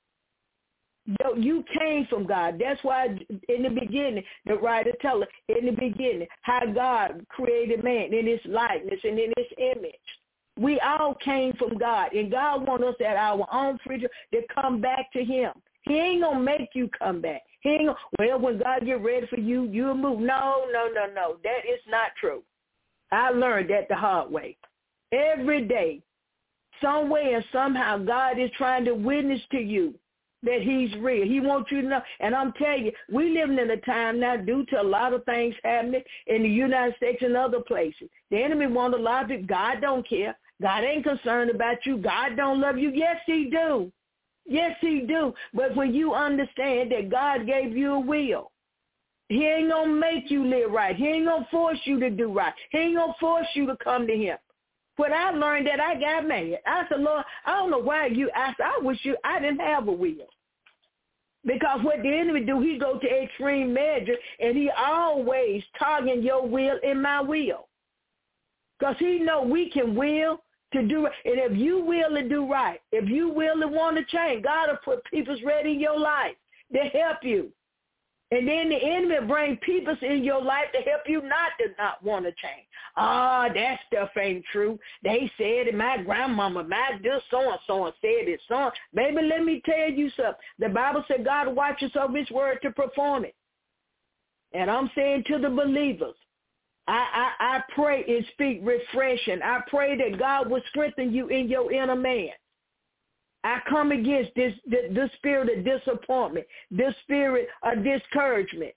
You came from God. That's why in the beginning, the writer tells us, in the beginning, how God created man in his likeness and in his image. We all came from God, and God wants us at our own freedom to come back to him. He ain't going to make you come back. He ain't gonna, well, when God get ready for you, you'll move. No, no, no, no. That is not true. I learned that the hard way. Every day, some way and somehow, God is trying to witness to you that he's real. He wants you to know. And I'm telling you, we living in a time now due to a lot of things happening in the United States and other places. The enemy wants a lot of people. God don't care. God ain't concerned about you. God don't love you. Yes, he do. Yes, he do. But when you understand that God gave you a will, he ain't going to make you live right. He ain't going to force you to do right. He ain't going to force you to come to him. When I learned that, I got mad. I said, Lord, I don't know why you asked. I wish you, I didn't have a will. Because what the enemy do, he go to extreme measure, and he always targeting your will and my will. Because he know we can will to do right. And if you will to do right, if you will to want to change, God will put people's ready in your life to help you. And then the enemy bring people in your life to help you not to not want to change. Ah, oh, that stuff ain't true. They said it. My grandmama, my this so-and-so said it. So, baby, let me tell you something. The Bible said God watches over his word to perform it. And I'm saying to the believers, I, I, I pray and speak refreshing. I pray that God will strengthen you in your inner man. I come against this, this, this spirit of disappointment, this spirit of discouragement.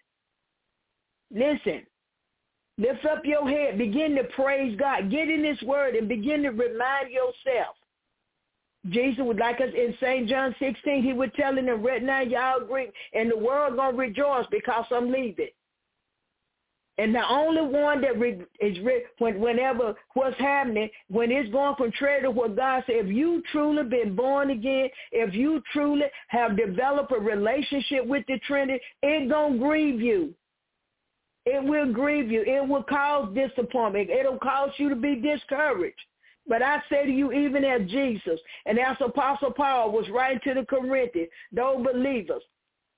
Listen, lift up your head, begin to praise God, get in his word and begin to remind yourself. Jesus would like us in Saint John sixteen, he was telling them right now, y'all agree, and the world going to rejoice because I'm leaving. And the only one that re- is re- when, whenever what's happening, when it's going contrary to what God said, if you truly been born again, if you truly have developed a relationship with the Trinity, it's going to grieve you. It will grieve you. It will cause disappointment. It'll cause you to be discouraged. But I say to you, even as Jesus and as Apostle Paul was writing to the Corinthians, those believers,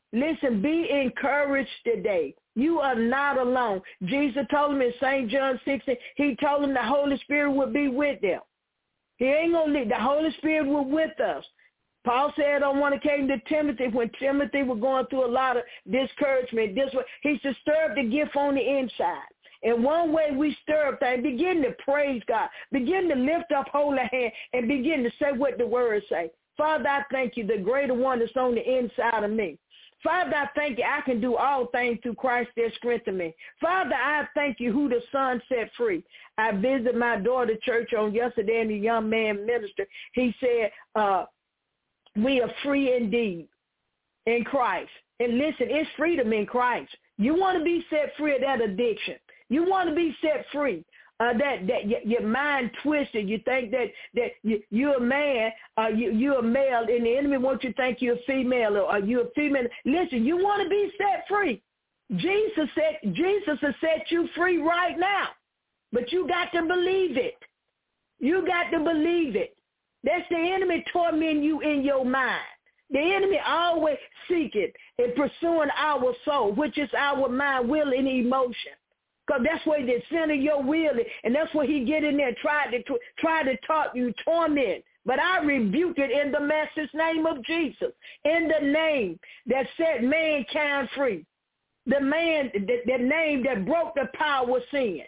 Listen, be encouraged today. You are not alone. Jesus told him in Saint John sixteen, he told him the Holy Spirit would be with them. He ain't going to leave. The Holy Spirit was with us. Paul said on one occasion to Timothy, when Timothy was going through a lot of discouragement, this way, he said, stir up the gift on the inside. And one way we stir up things, begin to praise God. Begin to lift up holy hand and begin to say what the words say. Father, I thank you, the greater one that's on the inside of me. Father, I thank you, I can do all things through Christ that strengthens me. Father, I thank you who the Son set free. I visited my daughter church on yesterday, and the young man ministered. He said, uh, we are free indeed in Christ. And listen, it's freedom in Christ. You want to be set free of that addiction. You want to be set free. Uh, that that y- your mind twisted. You think that that you, you're a man, uh, you, you're a male, and the enemy wants you to think you're a female, or, or you're a female. Listen, you want to be set free. Jesus said, Jesus has set you free right now, but you got to believe it. You got to believe it. That's the enemy tormenting you in your mind. The enemy always seeking and pursuing our soul, which is our mind, will, and emotion. Because that's where the center of your will is, and that's where he get in there and try to try to talk you, torment. But I rebuke it in the master's name of Jesus, in the name that set mankind free, the man, the, the name that broke the power of sin.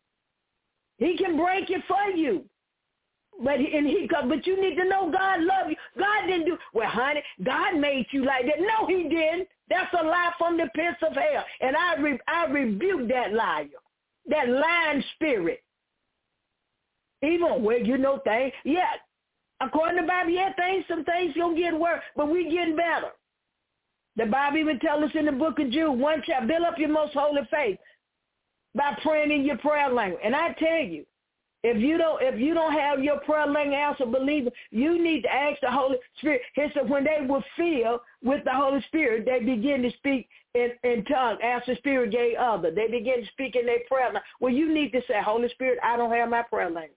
He can break it for you. But and he, but you need to know God loves you. God didn't do, well, honey, God made you like that. No, he didn't. That's a lie from the pits of hell. And I re, I rebuke that liar, that lying spirit. Even, well, you know things. Yeah, according to the Bible, yeah, things, some things going to get worse, but we getting better. The Bible even tells us in the book of Jude, one chapter, build up your most holy faith by praying in your prayer language. And I tell you, If you don't, if you don't have your prayer language answer, believer, you need to ask the Holy Spirit. He said when they were filled with the Holy Spirit, they begin to speak in, in tongues as the Spirit gave others. They begin to speak in their prayer language. Well, you need to say, Holy Spirit, I don't have my prayer language.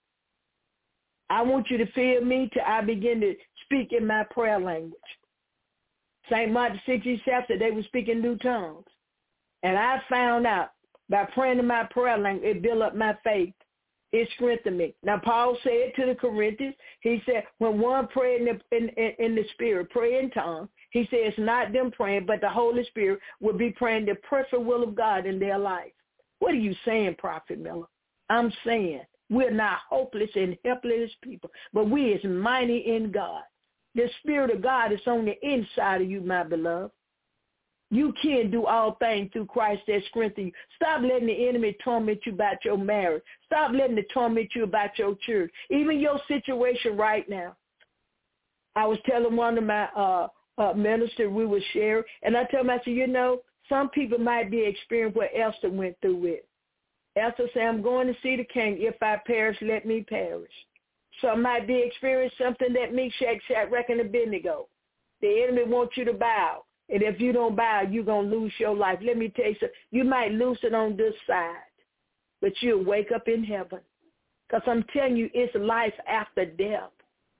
I want you to fill me till I begin to speak in my prayer language. Saint Martin sixty chapter, they were speaking new tongues. And I found out by praying in my prayer language, it built up my faith. It strengthened me. Now, Paul said to the Corinthians, he said, when one prayed in the, in, in, in the Spirit, pray in tongues, he said it's not them praying, but the Holy Spirit will be praying the perfect will of God in their life. What are you saying, Prophet Miller? I'm saying we're not hopeless and helpless people, but we is mighty in God. The Spirit of God is on the inside of you, my beloved. You can do all things through Christ that strengthens you. Stop letting the enemy torment you about your marriage. Stop letting it torment you about your church, even your situation right now. I was telling one of my uh, uh, ministers, we were sharing, and I told him, I said, you know, some people might be experiencing what Esther went through with. Esther said, I'm going to see the king. If I perish, let me perish. Some might be experiencing something that Meshach, Shadrach, and Abednego. The enemy wants you to bow. And if you don't bow, you're going to lose your life. Let me tell you something. You might lose it on this side, but you'll wake up in heaven. Because I'm telling you, it's life after death.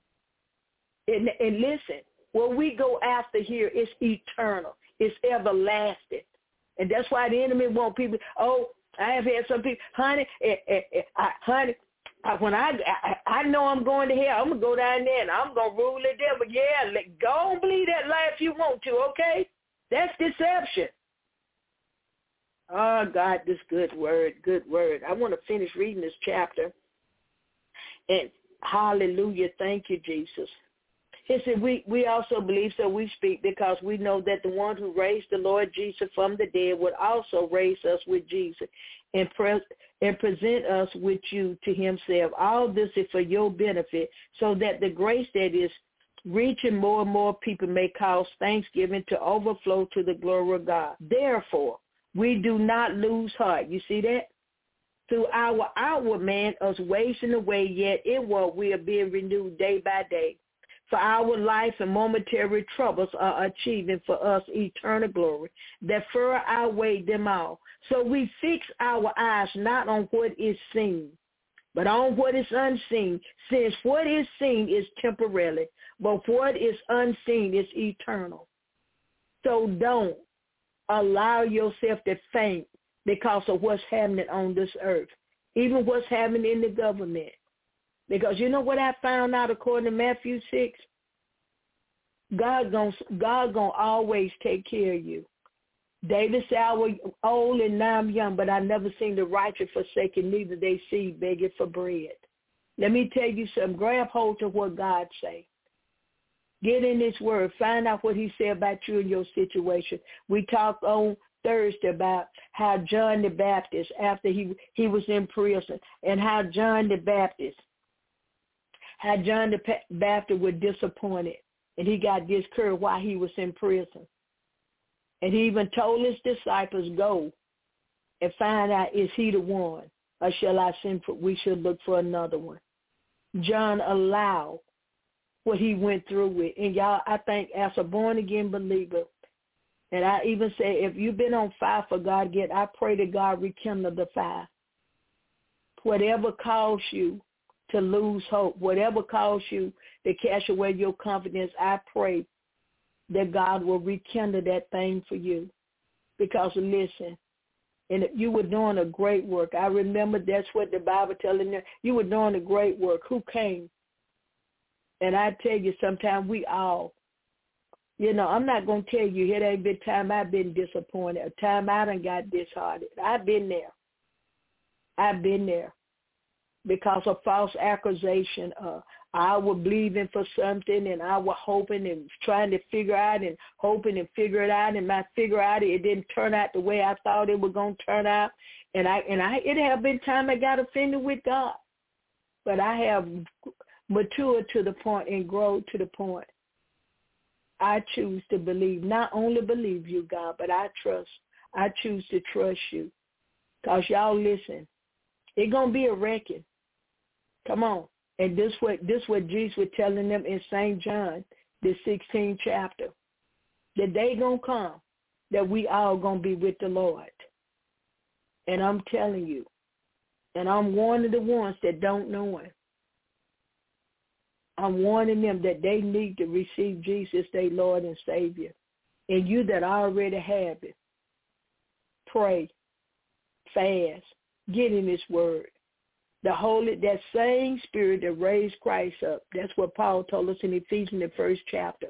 And, and listen, what we go after here is eternal. It's everlasting. And that's why the enemy wants people, oh, I have had some people, honey, eh, eh, eh, I, honey, when I, I I know I'm going to hell, I'm going to go down there and I'm going to rule the devil. Yeah, let, go and believe that lie if you want to, okay? That's deception. Oh, God, this good word, good word. I want to finish reading this chapter. And hallelujah, thank you, Jesus. He said, we, we also believe, so we speak, because we know that the one who raised the Lord Jesus from the dead would also raise us with Jesus and pre- and present us with you to himself. All this is for your benefit, so that the grace that is reaching more and more people may cause thanksgiving to overflow to the glory of God. Therefore, we do not lose heart. You see that? Through our outward man us wasting away, yet inward we are being renewed day by day. For our life and momentary troubles are achieving for us eternal glory that far outweigh them all. So we fix our eyes not on what is seen, but on what is unseen, since what is seen is temporary, but what is unseen is eternal. So don't allow yourself to faint because of what's happening on this earth, even what's happening in the government. Because you know what I found out according to Matthew six? God gonna, God gonna always take care of you. David said, I was old and now I'm young, but I never seen the righteous forsaken, neither they seed begging for bread. Let me tell you something. Grab hold to what God say. Get in his word. Find out what he said about you and your situation. We talked on Thursday about how John the Baptist, after he, he was in prison, and how John the Baptist, how John the Baptist was disappointed, and he got discouraged while he was in prison. And he even told his disciples, go and find out, is he the one, or shall I send for, we should look for another one. John allowed what he went through with. And y'all, I think as a born-again believer, and I even say if you've been on fire for God yet, I pray that God rekindle the fire. Whatever caused you to lose hope, whatever caused you to cast away your confidence, I pray that God will rekindle that thing for you. Because listen, and if you were doing a great work, I remember that's what the Bible telling you. You were doing a great work. Who came? And I tell you, sometimes we all, you know, I'm not going to tell you, it ain't been time I've been disappointed, a time I done got disheartened. I've been there. I've been there because of false accusation. Uh, I was believing for something, and I was hoping and trying to figure out and hoping and figure it out, and my figure out it didn't turn out the way I thought it was going to turn out. And I and I it have been time I got offended with God, but I have matured to the point and grown to the point. I choose to believe, not only believe you, God, but I trust. I choose to trust you. Because y'all listen, it's going to be a reckoning. Come on. And this what this what Jesus was telling them in Saint John, the sixteenth chapter. The day going to come that we all going to be with the Lord. And I'm telling you, and I'm warning the ones that don't know him. I'm warning them that they need to receive Jesus, their Lord and Savior. And you that already have it, pray, fast, get in his word. The Holy, that same Spirit that raised Christ up, that's what Paul told us in Ephesians, the first chapter.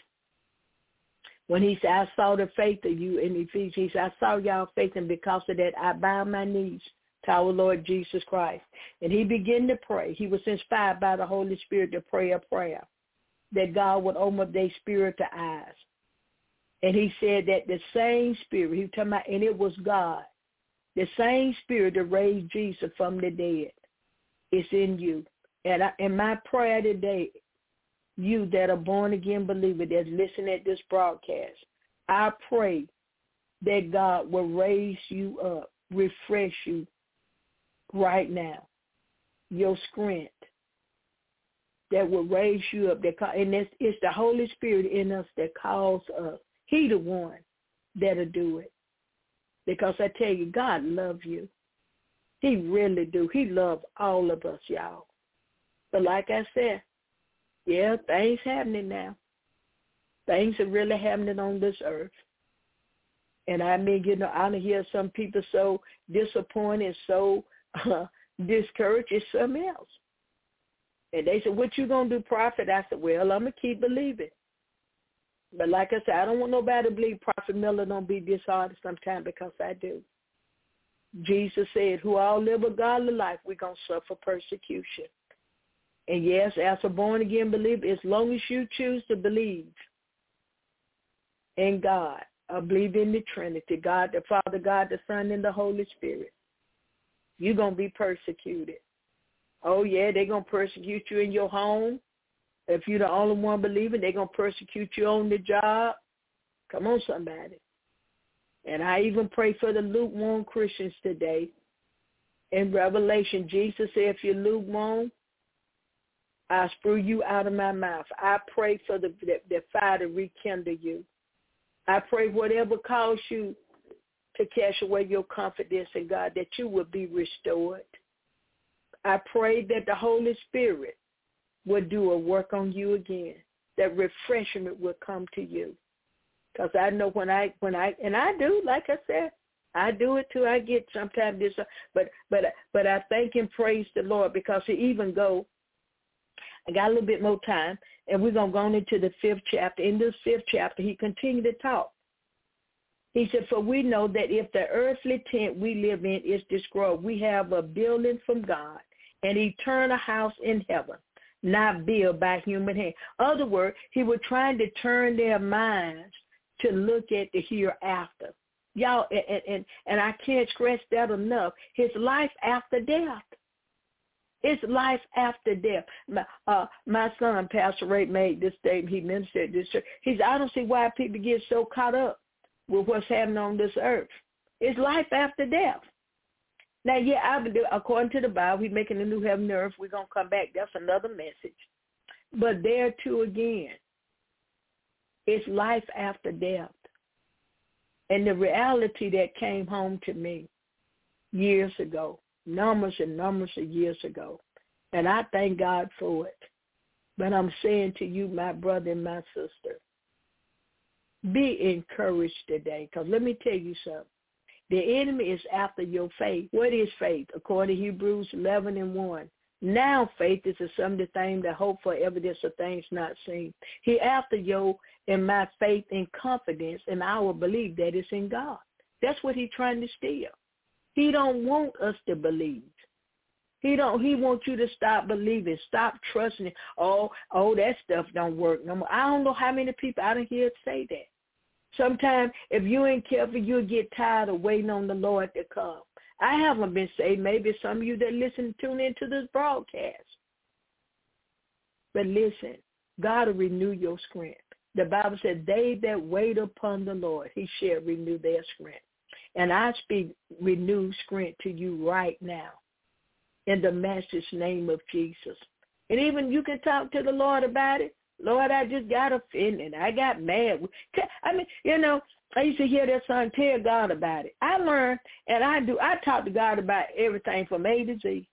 When he said, I saw the faith of you in Ephesians, he said, I saw y'all faith, and because of that, I bow my knees to our Lord Jesus Christ. And he began to pray. He was inspired by the Holy Spirit to pray a prayer that God would open up their spiritual eyes. And he said that the same Spirit, he was talking about, and it was God, the same Spirit that raised Jesus from the dead is in you. And I, in my prayer today, you that are born-again believer that's listening at this broadcast, I pray that God will raise you up, refresh you right now, your strength that will raise you up. That, and it's, it's the Holy Spirit in us that calls us. He the one that'll do it. Because I tell you, God loves you. He really do. He loves all of us, y'all. But like I said, yeah, things happening now. Things are really happening on this earth. And I mean, you know, I hear some people so disappointed, so uh, discouraged. It's something else. And they said, what you going to do, prophet? I said, well, I'm going to keep believing. But like I said, I don't want nobody to believe Prophet Miller don't be disheartened sometimes, because I do. Jesus said, who all live a godly life, we're going to suffer persecution. And yes, as a born-again believer, as long as you choose to believe in God, or believe in the Trinity, God the Father, God the Son, and the Holy Spirit, you're going to be persecuted. Oh, yeah, they're going to persecute you in your home. If you're the only one believing, they're going to persecute you on the job. Come on, somebody. And I even pray for the lukewarm Christians today. In Revelation, Jesus said, if you're lukewarm, I'll spew you out of my mouth. I pray for the, the, the fire to rekindle you. I pray whatever caused you to cast away your confidence in God, that you will be restored. I pray that the Holy Spirit will do a work on you again, that refreshment will come to you. Because I know when I, when I, and I do, like I said, I do it too. I get sometimes this, but, but, but I thank and praise the Lord because he even go, I got a little bit more time, and we're going to go on into the fifth chapter. In this fifth chapter, he continued to talk. He said, for we know that if the earthly tent we live in is destroyed, we have a building from God, an eternal house in heaven, not built by human hand. In other words, he was trying to turn their minds to look at the hereafter. Y'all, and, and, and I can't stress that enough. His life after death. It's life after death. My, uh, my son, Pastor Ray, made this statement. He ministered this. He said, I don't see why people get so caught up with what's happening on this earth. It's life after death. Now, yeah, I believe, according to the Bible, we're making a new heaven and earth. We're going to come back. That's another message. But there, too, again, it's life after death. And the reality that came home to me years ago, numbers and numbers of years ago, and I thank God for it. But I'm saying to you, my brother and my sister, be encouraged today, because let me tell you something. The enemy is after your faith. What is faith? According to Hebrews eleven and one. Now faith is the sum of the things that hope for, evidence of things not seen. He after your and my faith and confidence and our belief that it's in God. That's what he's trying to steal. He don't want us to believe. He don't. He wants you to stop believing, stop trusting. Oh, oh, that stuff don't work no more. I don't know how many people I don't hear say that. Sometimes, if you ain't careful, you'll get tired of waiting on the Lord to come. I haven't been saved. Maybe some of you that listen, tune into this broadcast. But listen, God will renew your strength. The Bible said, they that wait upon the Lord, he shall renew their strength. And I speak renewed strength to you right now in the Master's name of Jesus. And even you can talk to the Lord about it. Lord, I just got offended. I got mad. I mean, you know, I used to hear that song, tell God about it. I learned, and I do, I talk to God about everything from A to Z.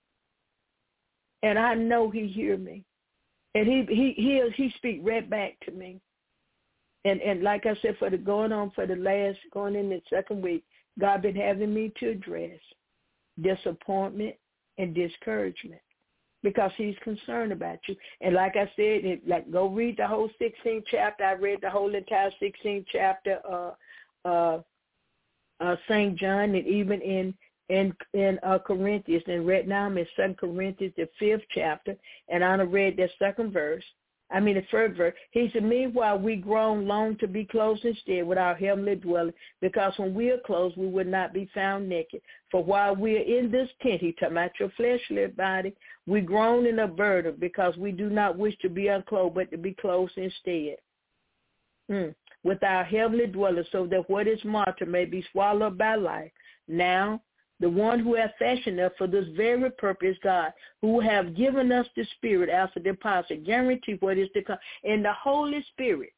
And I know he hear me. And he he he he speak right back to me. And and like I said, for the going on for the last, going in the second week, God been having me to address disappointment and discouragement because he's concerned about you. And like I said, it, like go read the whole sixteenth chapter. I read the whole entire sixteenth chapter, uh, uh, uh, Saint John, and even in in in uh, Corinthians. And right now I'm in Second Corinthians, the fifth chapter, and I read that second verse. I mean, the first verse. He said, meanwhile, we grown long to be clothed instead with our heavenly dwelling, because when we are clothed, we would not be found naked. For while we are in this tent, he talking about your fleshly body, we groan in a burden, because we do not wish to be unclothed, but to be clothed instead. Hmm. With our heavenly dwelling, so that what is martyred may be swallowed by life. Now, the one who has fashioned us for this very purpose, God, who have given us the Spirit as a deposit, guarantee what is to come. And the Holy Spirit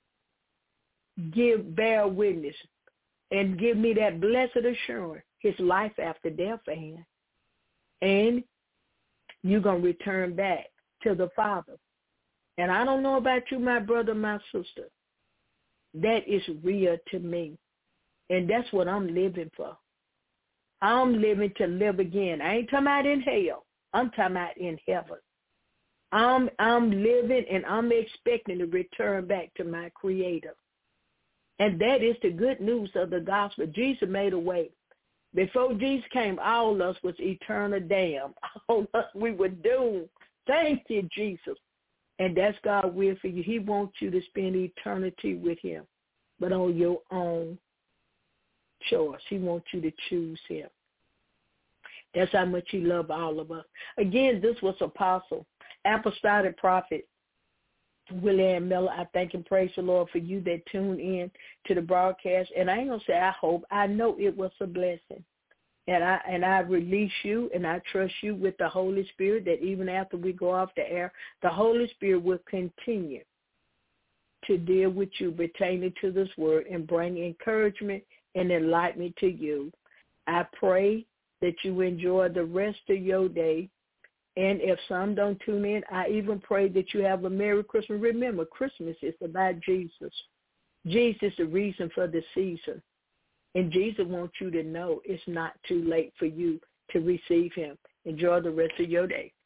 give, bear witness and give me that blessed assurance, his life after death, and, and you're going to return back to the Father. And I don't know about you, my brother, my sister. That is real to me. And that's what I'm living for. I'm living to live again. I ain't talking about in hell. I'm talking about in heaven. I'm I'm living and I'm expecting to return back to my Creator. And that is the good news of the gospel. Jesus made a way. Before Jesus came, all of us was eternal damned. All of us, we were doomed. Thank you, Jesus. And that's God's will for you. He wants you to spend eternity with him, but on your own choice. He wants you to choose him. That's how much he loves all of us. Again, this was Apostle, Apostolic Prophet William Miller. I thank and praise the Lord for you that tuned in to the broadcast. And I ain't going to say I hope. I know it was a blessing. And I and I release you and I trust you with the Holy Spirit that even after we go off the air, the Holy Spirit will continue to deal with you pertaining to this word and bring encouragement and enlightenment to you. I pray that you enjoy the rest of your day. And if some don't tune in, I even pray that you have a Merry Christmas. Remember, Christmas is about Jesus. Jesus is the reason for the season. And Jesus wants you to know it's not too late for you to receive him. Enjoy the rest of your day.